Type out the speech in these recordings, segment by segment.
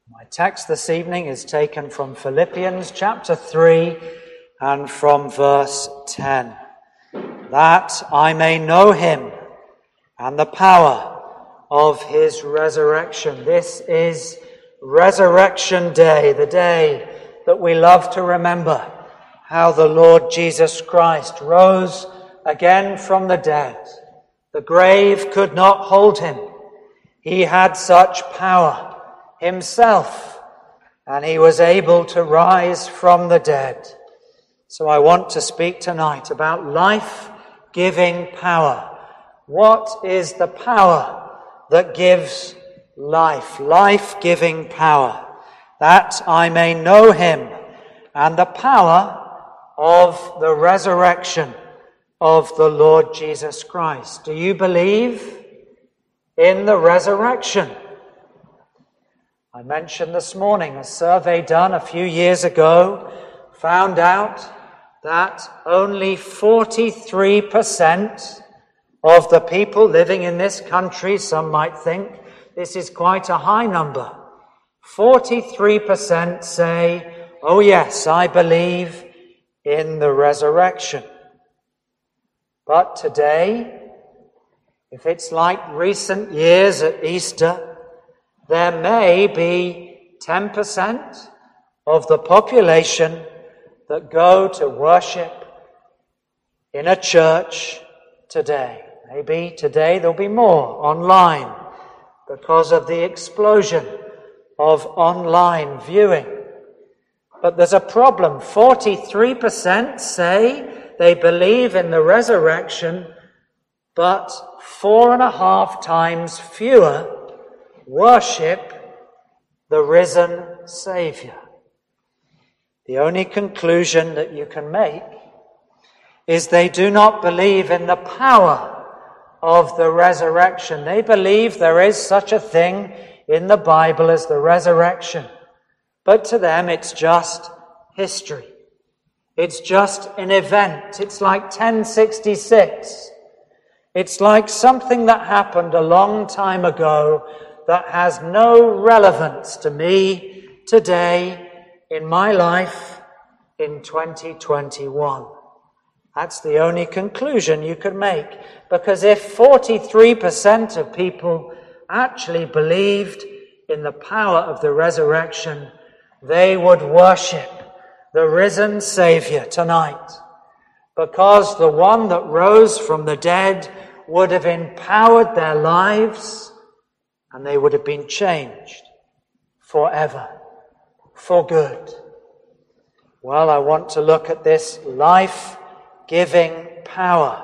My text this evening is taken from Philippians chapter 3 and from verse 10. That I may know him and the power of his resurrection. This is Resurrection Day, the day that we love to remember how the Lord Jesus Christ rose again from the dead. The grave could not hold him. He had such power himself, and he was able to rise from the dead. So I want to speak tonight about life-giving power. What is the power that gives life? Life-giving power. That I may know him and the power of the resurrection of the Lord Jesus Christ. Do you believe in the resurrection? I mentioned this morning a survey done a few years ago found out that only 43% of the people living in this country, some might think this is quite a high number, 43% say, oh yes, I believe in the resurrection. But today, if it's like recent years at Easter, there may be 10% of the population that go to worship in a church today. Maybe today there'll be more online because of the explosion of online viewing. But there's a problem. 43% say they believe in the resurrection, but 4.5 times fewer worship the risen Saviour. The only conclusion that you can make is they do not believe in the power of the resurrection. They believe there is such a thing in the Bible as the resurrection. But to them it's just history. It's just an event. It's like 1066. It's like something that happened a long time ago that has no relevance to me today in my life in 2021. That's the only conclusion you can make. Because if 43% of people actually believed in the power of the resurrection, they would worship the risen Saviour tonight. Because the one that rose from the dead would have empowered their lives, and they would have been changed forever, for good. Well, I want to look at this life-giving power,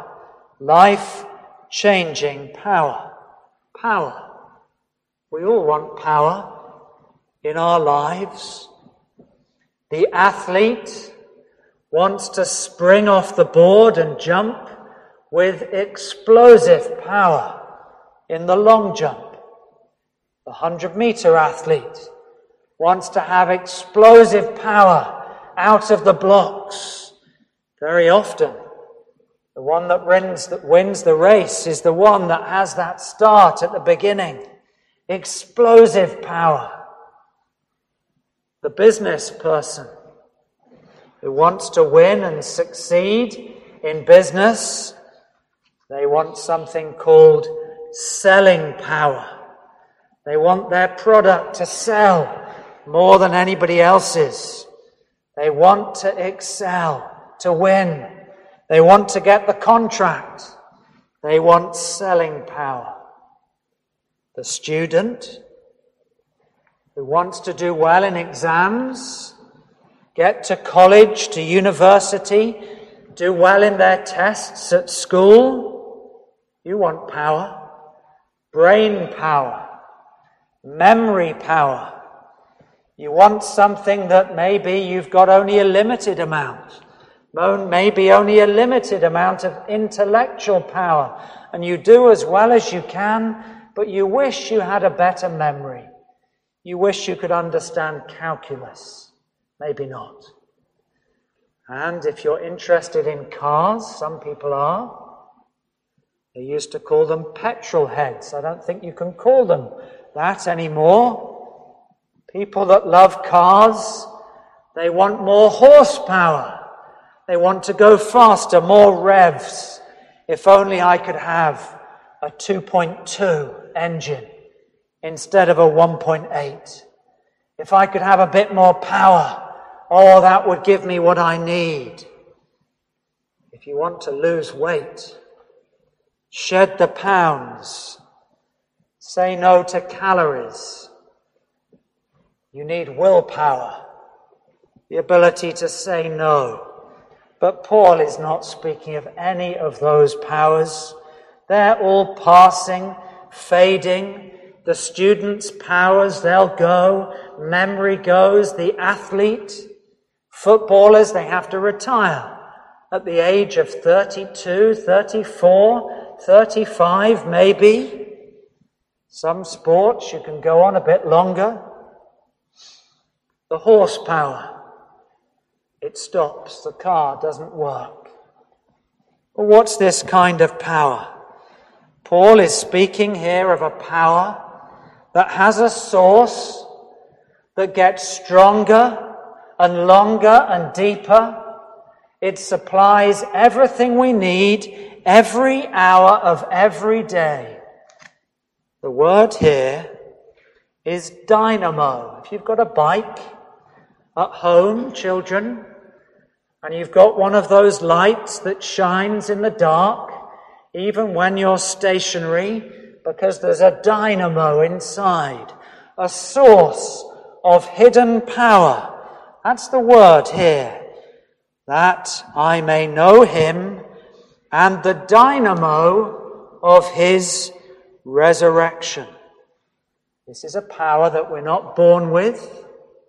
life-changing power. Power. We all want power in our lives. The athlete wants to spring off the board and jump with explosive power in the long jump. The 100-meter athlete wants to have explosive power out of the blocks. Very often, the one that wins the race is the one that has that start at the beginning. Explosive power. The business person who wants to win and succeed in business, they want something called selling power. They want their product to sell more than anybody else's. They want to excel, to win. They want to get the contract. They want selling power. The student who wants to do well in exams, get to college, to university, do well in their tests at school, you want power. Brain power. Memory power. You want something that maybe you've got only a limited amount. Maybe only a limited amount of intellectual power. And you do as well as you can, but you wish you had a better memory. You wish you could understand calculus. Maybe not. And if you're interested in cars, some people are, they used to call them petrol heads. I don't think you can call them that anymore. People that love cars, they want more horsepower. They want to go faster, more revs. If only I could have a 2.2 engine instead of a 1.8. If I could have a bit more power, oh, that would give me what I need. If you want to lose weight, shed the pounds, say no to calories. You need willpower, the ability to say no. But Paul is not speaking of any of those powers. They're all passing, fading. The student's powers, they'll go. Memory goes. The athlete, footballers, they have to retire at the age of 32, 34, 35 maybe. Some sports you can go on a bit longer. The horsepower, it stops. The car doesn't work. Well, what's this kind of power? Paul is speaking here of a power that has a source that gets stronger and longer and deeper. It supplies everything we need every hour of every day. The word here is dynamo. If you've got a bike at home, children, and you've got one of those lights that shines in the dark, even when you're stationary, because there's a dynamo inside, a source of hidden power. That's the word here. That I may know him and the dynamo of his resurrection. This is a power that we're not born with.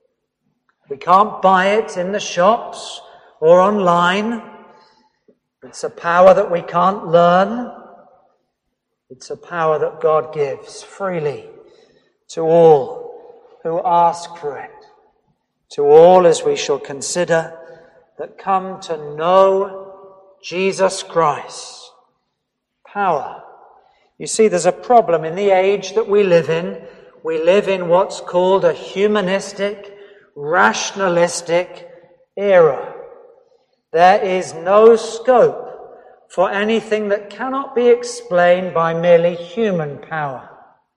We can't buy it in the shops or online. It's a power that we can't learn. It's a power that God gives freely to all who ask for it. To all, as we shall consider, that come to know Jesus Christ. Power. You see, there's a problem in the age that we live in. We live in what's called a humanistic, rationalistic era. There is no scope for anything that cannot be explained by merely human power.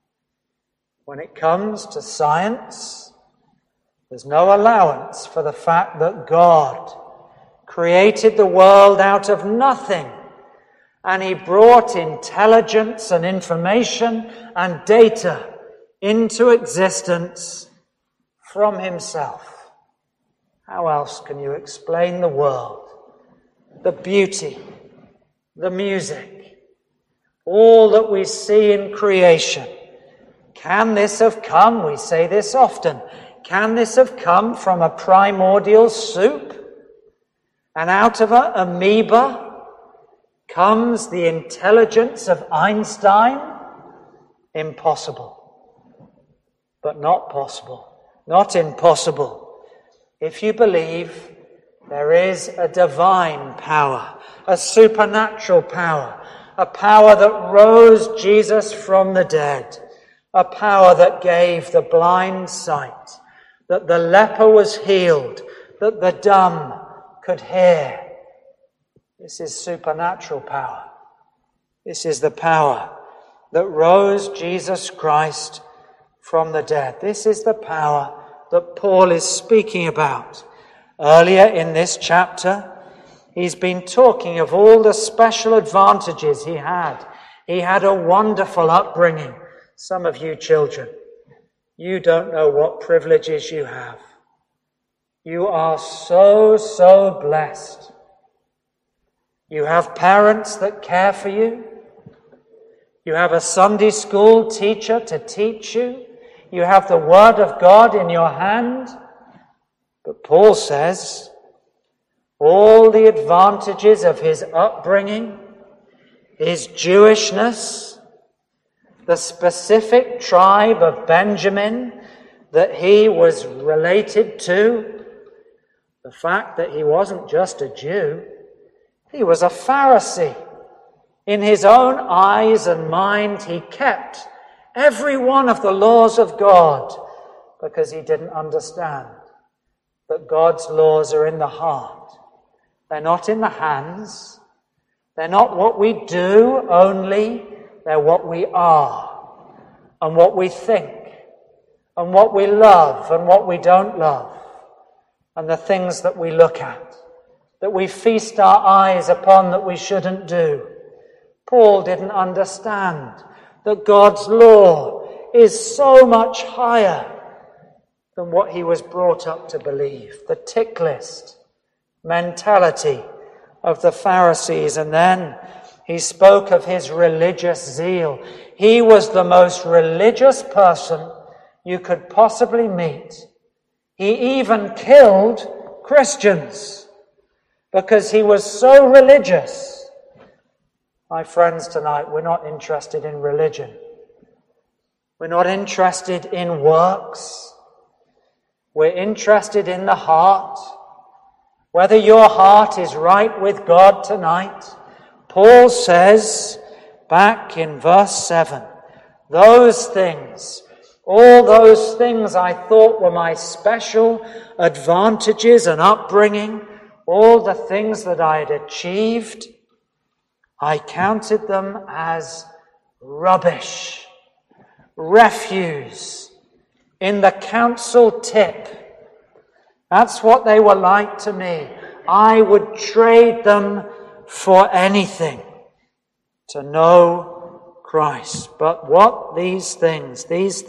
When it comes to science, there's no allowance for the fact that God created the world out of nothing, and he brought intelligence and information and data into existence from himself. How else can you explain the world, the beauty, the music, all that we see in creation? Can this have come, we say this often, can this have come from a primordial soup? And out of an amoeba comes the intelligence of Einstein? Impossible. But not possible. Not impossible. If you believe there is a divine power, a supernatural power, a power that rose Jesus from the dead, a power that gave the blind sight, that the leper was healed, that the dumb could hear. This is supernatural power. This is the power that rose Jesus Christ from the dead. This is the power that Paul is speaking about. Earlier in this chapter, he's been talking of all the special advantages he had. He had a wonderful upbringing. Some of you children, you don't know what privileges you have. You are so blessed. You have parents that care for you. You have a Sunday school teacher to teach you. You have the Word of God in your hand. But Paul says, all the advantages of his upbringing, his Jewishness, the specific tribe of Benjamin that he was related to, the fact that he wasn't just a Jew, he was a Pharisee. In his own eyes and mind, he kept every one of the laws of God. because he didn't understand that God's laws are in the heart. They're not in the hands. They're not what we do only. They're what we are and what we think and what we love and what we don't love and the things that we look at, that we feast our eyes upon that we shouldn't do. Paul didn't understand that God's law is so much higher than what he was brought up to believe. The tick list mentality of the Pharisees. And then he spoke of his religious zeal. He was the most religious person you could possibly meet. He even killed Christians because he was so religious. My friends, tonight, we're not interested in religion. We're not interested in works. We're interested in the heart. Whether your heart is right with God tonight, Paul says back in verse 7, those things, all those things I thought were my special advantages and upbringing, all the things that I had achieved, I counted them as rubbish, refuse, in the council tip. That's what they were like to me. I would trade them for anything to know Christ. But what these things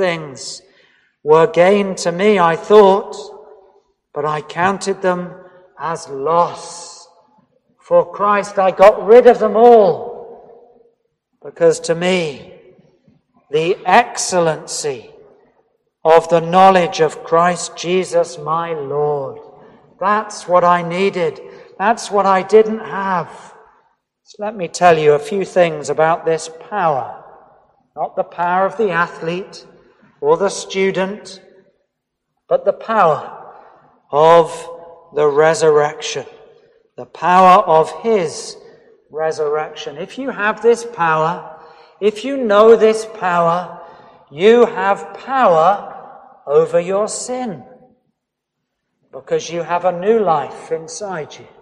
were gain to me, I thought, but I counted them as loss. For Christ, I got rid of them all, because to me, the excellency of the knowledge of Christ Jesus my Lord, that's what I needed. That's what I didn't have. So let me tell you a few things about this power. Not the power of the athlete or the student, but the power of the resurrection. The power of his resurrection. If you have this power, if you know this power, you have power over your sin, because you have a new life inside you.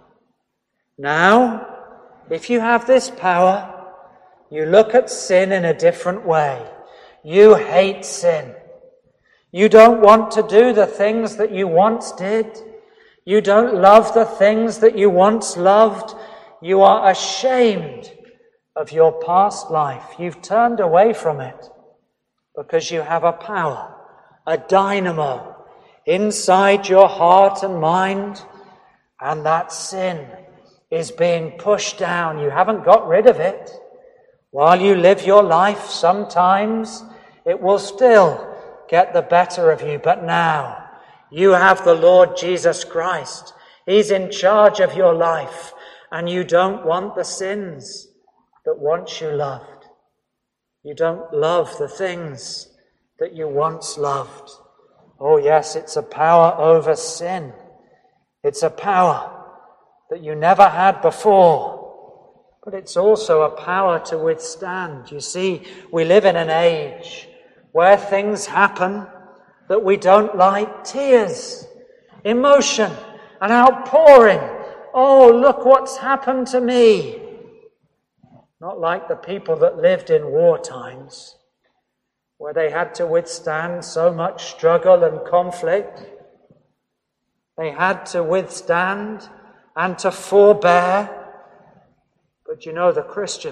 Now, if you have this power, you look at sin in a different way. You hate sin. You don't want to do the things that you once did. You don't love the things that you once loved. You are ashamed of your past life. You've turned away from it because you have a power, a dynamo inside your heart and mind, and that sin is being pushed down. You haven't got rid of it. While you live your life, sometimes it will still get the better of you, but now you have the Lord Jesus Christ. He's in charge of your life, and you don't want the sins that once you loved. You don't love the things that you once loved. Oh yes, it's a power over sin. It's a power that you never had before, but it's also a power to withstand. You see, we live in an age where things happen that we don't like. Tears, emotion, an outpouring. Oh, look what's happened to me. Not like the people that lived in war times, where they had to withstand so much struggle and conflict. They had to withstand and to forbear. But you know, the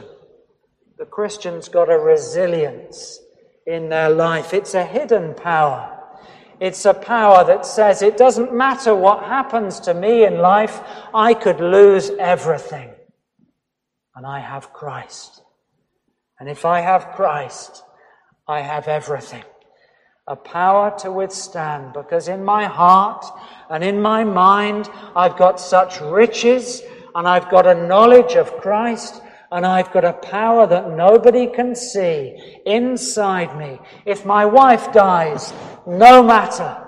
Christian's got a resilience in their life. It's a hidden power. It's a power that says it doesn't matter what happens to me in life, I could lose everything. And I have Christ. And if I have Christ, I have everything. A power to withstand, because in my heart and in my mind, I've got such riches, and I've got a knowledge of Christ, and I've got a power that nobody can see inside me. If my wife dies, no matter.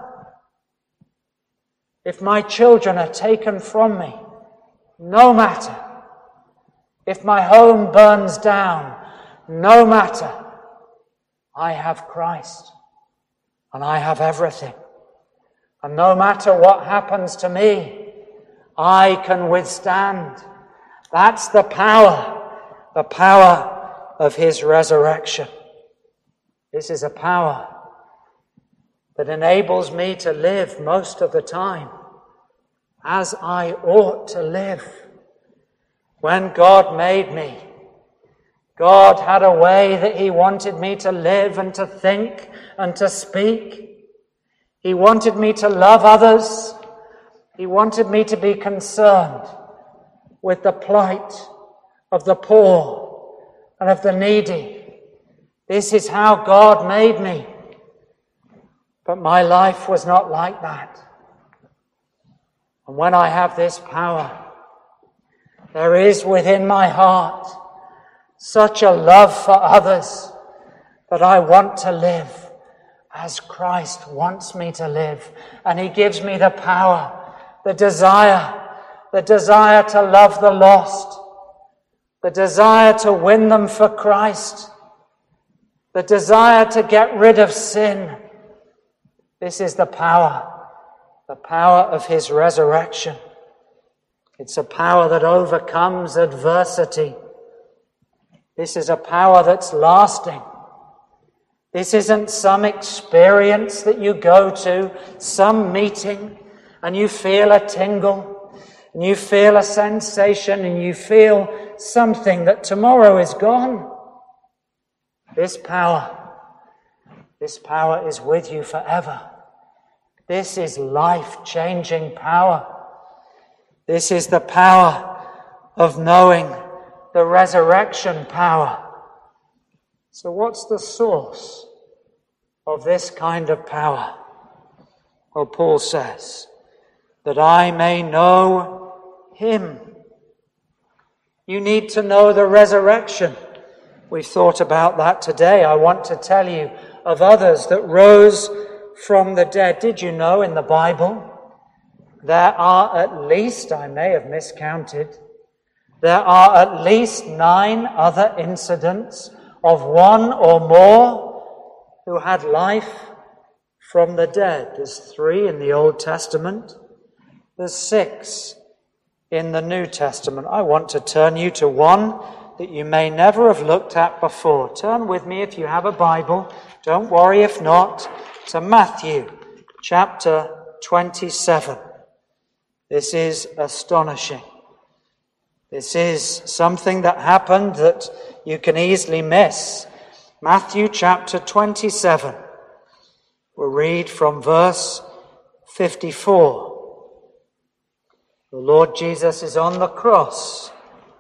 If my children are taken from me, no matter. If my home burns down, no matter. I have Christ. and I have everything. And no matter what happens to me, I can withstand. That's the power of his resurrection. This is a power that enables me to live most of the time as I ought to live. When God made me, God had a way that he wanted me to live and to think and to speak. He wanted me to love others. He wanted me to be concerned with the plight of the poor and of the needy. This is how God made me. But my life was not like that. And when I have this power, there is within my heart such a love for others that I want to live as Christ wants me to live. And he gives me the power, the desire to love the lost, the desire to win them for Christ, the desire to get rid of sin. This is the power of his resurrection. It's a power that overcomes adversity. This is a power that's lasting. This isn't some experience that you go to, some meeting, and you feel a tingle, and you feel a sensation, and you feel something that tomorrow is gone. This power is with you forever. This is life-changing power. This is the power of knowing the resurrection power. So what's the source of this kind of power? Well, Paul says, that I may know him. You need to know the resurrection. We've thought about that today. I want to tell you of others that rose from the dead. Did you know in the Bible there are at least, I may have miscounted, there are at least 9 other incidents of one or more who had life from the dead. There's 3 in the Old Testament. There's 6 in the New Testament. I want to turn you to one that you may never have looked at before. Turn with me if you have a Bible. Don't worry if not. To Matthew chapter 27. This is astonishing. This is something that happened that you can easily miss. Matthew chapter 27. We'll read from verse 54. The Lord Jesus is on the cross.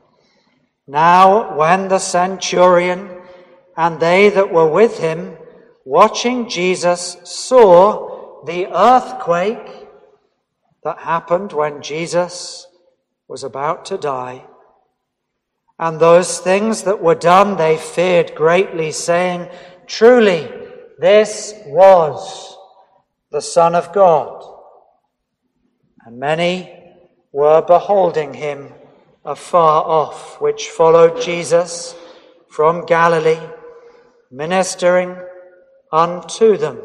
Now, when the centurion and they that were with him, watching Jesus, saw the earthquake that happened when Jesus was about to die, and those things that were done, they feared greatly, saying, Truly, this was the Son of God. And many were beholding him afar off, which followed Jesus from Galilee, ministering unto them.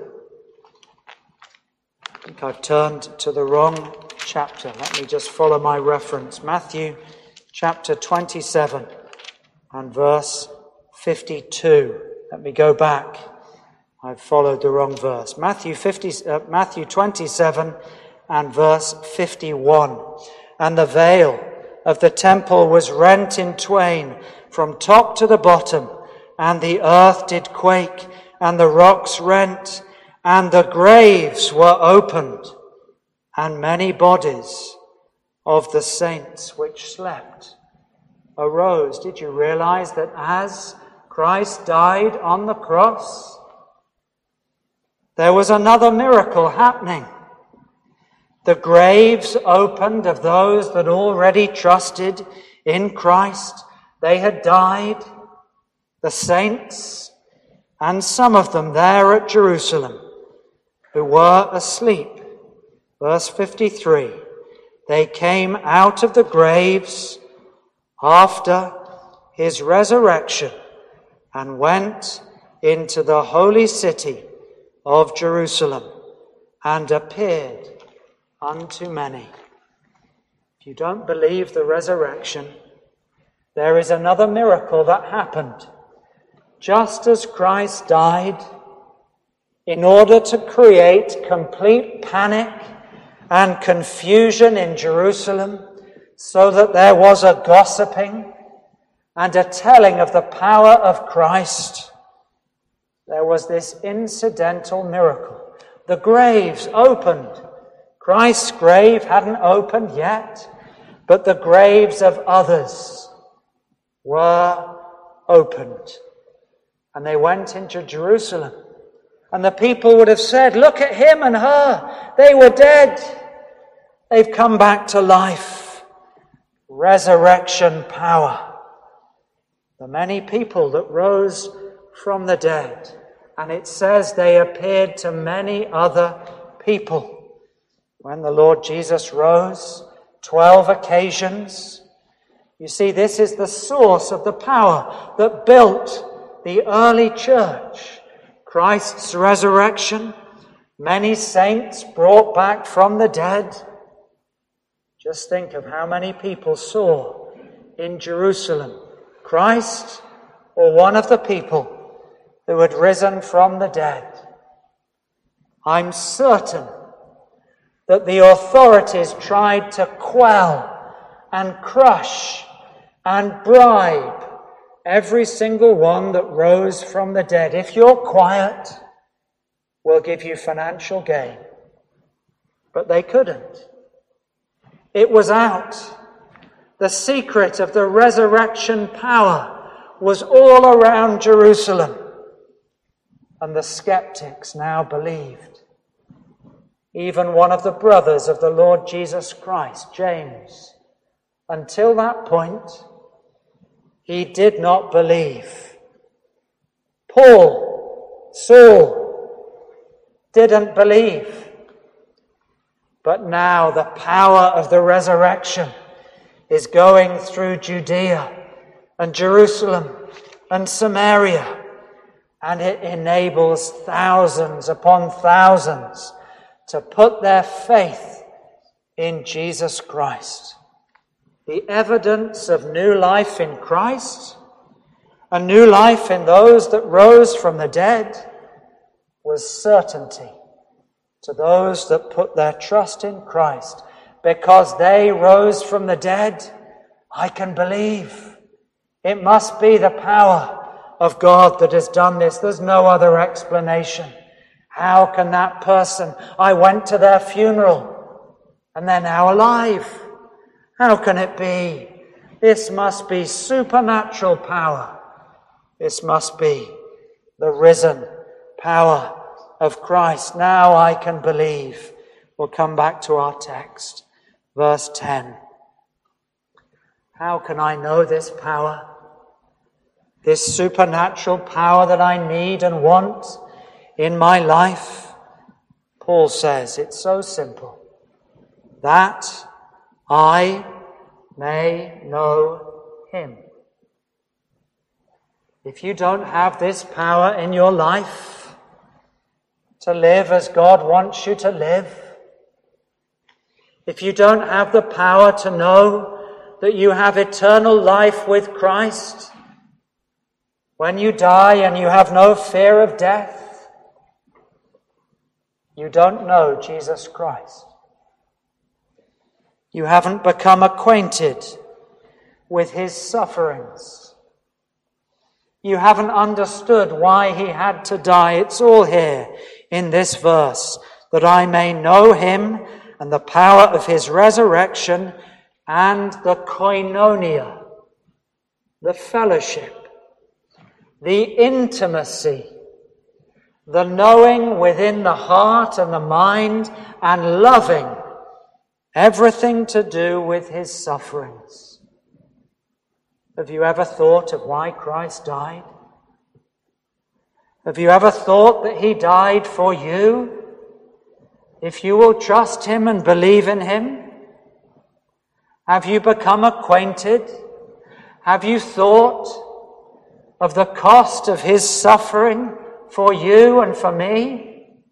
I think I've turned to the wrong chapter. Let me just follow my reference. Matthew chapter 27 and verse 52. Let me go back. I've followed the wrong verse. Matthew 27 and verse 51. And the veil of the temple was rent in twain from top to the bottom, and the earth did quake, and the rocks rent, and the graves were opened, and many bodies of the saints which slept arose. Did you realize that as Christ died on the cross, there was another miracle happening? The graves opened of those that already trusted in Christ. They had died, the saints, and some of them there at Jerusalem, who were asleep. Verse 53, they came out of the graves after his resurrection and went into the holy city of Jerusalem, and appeared unto many. If you don't believe the resurrection, there is another miracle that happened. Just as Christ died in order to create complete panic and confusion in Jerusalem, so that there was a gossiping and a telling of the power of Christ, there was this incidental miracle. The graves opened. Christ's grave hadn't opened yet, but the graves of others were opened. And they went into Jerusalem. And the people would have said, look at him and her. They were dead. They've come back to life. Resurrection power. The many people that rose from the dead. And it says they appeared to many other people. When the Lord Jesus rose, 12 occasions. You see, this is the source of the power that built the early church. Christ's resurrection, many saints brought back from the dead. Just think of how many people saw in Jerusalem Christ or one of the people who had risen from the dead. I'm certain that the authorities tried to quell and crush and bribe every single one that rose from the dead. If you're quiet, we'll give you financial gain. But they couldn't. It was out. The secret of the resurrection power was all around Jerusalem. And the skeptics now believed. Even one of the brothers of the Lord Jesus Christ, James, until that point, he did not believe. Paul, Saul, didn't believe. But now the power of the resurrection is going through Judea and Jerusalem and Samaria, and it enables thousands upon thousands to put their faith in Jesus Christ. The evidence of new life in Christ, a new life in those that rose from the dead, was certainty to those that put their trust in Christ. Because they rose from the dead, I can believe. It must be the power of God that has done this. There's no other explanation. How can that person, I went to their funeral and they're now alive. How can it be? This must be supernatural power. This must be the risen power of Christ. Now I can believe. We'll come back to our text. Verse 10. How can I know this power? This supernatural power that I need and want in my life? Paul says it's so simple. That I may know him. If you don't have this power in your life to live as God wants you to live, if you don't have the power to know that you have eternal life with Christ, when you die and you have no fear of death, you don't know Jesus Christ. You haven't become acquainted with his sufferings. You haven't understood why he had to die. It's all here in this verse, that I may know him and the power of his resurrection and the koinonia, the fellowship, the intimacy, the knowing within the heart and the mind and loving everything to do with his sufferings. Have you ever thought of why Christ died? Have you ever thought that he died for you? If you will trust him and believe in him? Have you become acquainted? Have you thought of the cost of his suffering for you and for me?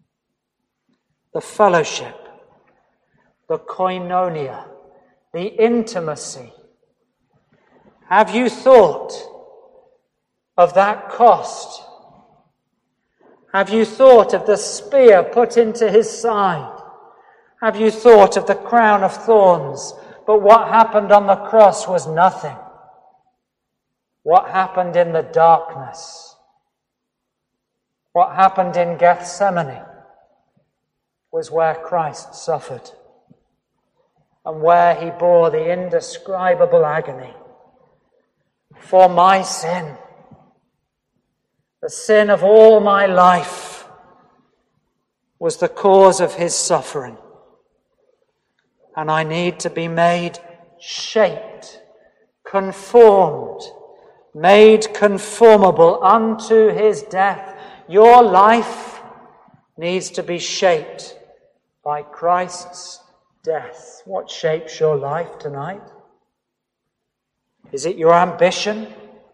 the fellowship, the koinonia, the intimacy. Have you thought of that cost? Have you thought of the spear put into his side? Have you thought of the crown of thorns? But what happened on the cross was nothing. What happened in the darkness, what happened in Gethsemane, was where Christ suffered and where he bore the indescribable agony for my sin. The sin of all my life was the cause of his suffering. And I need to be made shaped, conformed, made conformable unto his death. Your life needs to be shaped by Christ's death. What shapes your life tonight? Is it your ambition?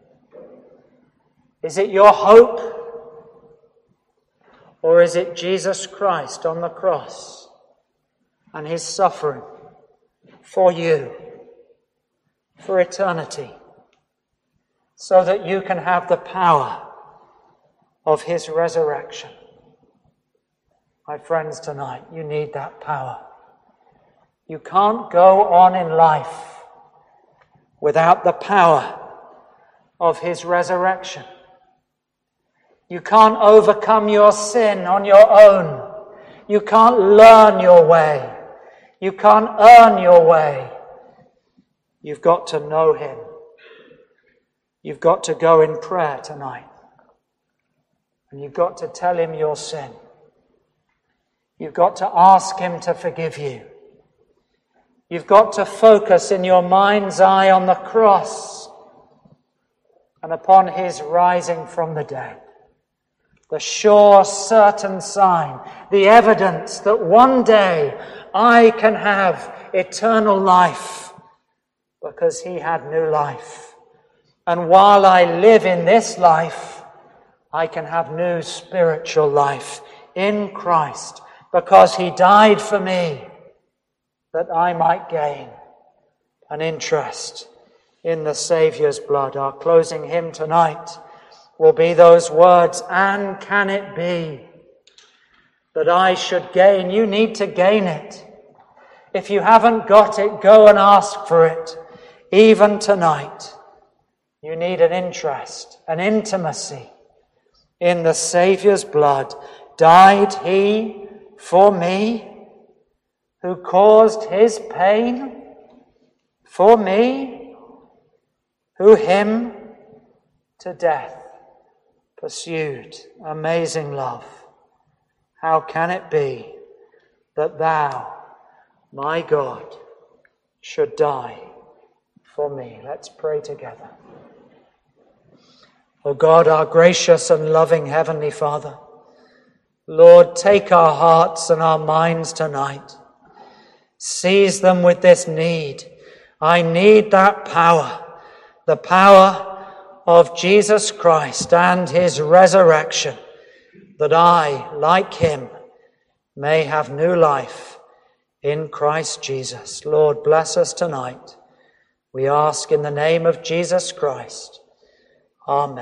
Is it your hope? Or is it Jesus Christ on the cross and his suffering for you, for eternity, so that you can have the power of his resurrection? My friends, tonight, you need that power. You can't go on in life without the power of his resurrection. You can't overcome your sin on your own. You can't learn your way. You can't earn your way. You've got to know him. You've got to go in prayer tonight. And you've got to tell him your sin. You've got to ask him to forgive you. You've got to focus in your mind's eye on the cross and upon his rising from the dead. The sure, certain sign, the evidence that one day I can have eternal life because he had new life. And while I live in this life, I can have new spiritual life in Christ because he died for me that I might gain an interest in the Saviour's blood. Our closing hymn tonight will be those words, and can it be that I should gain? You need to gain it. If you haven't got it, go and ask for it. Even tonight, you need an interest, an intimacy in the Saviour's blood. Died he for me, who caused his pain? For me, who him to death pursued. Amazing love. How can it be that thou, my God, should die for me? Let's pray together. O God, our gracious and loving Heavenly Father, Lord, take our hearts and our minds tonight. Seize them with this need. I need that power, the power of Jesus Christ and his resurrection, that I, like him, may have new life in Christ Jesus. Lord, bless us tonight. We ask in the name of Jesus Christ. Amen.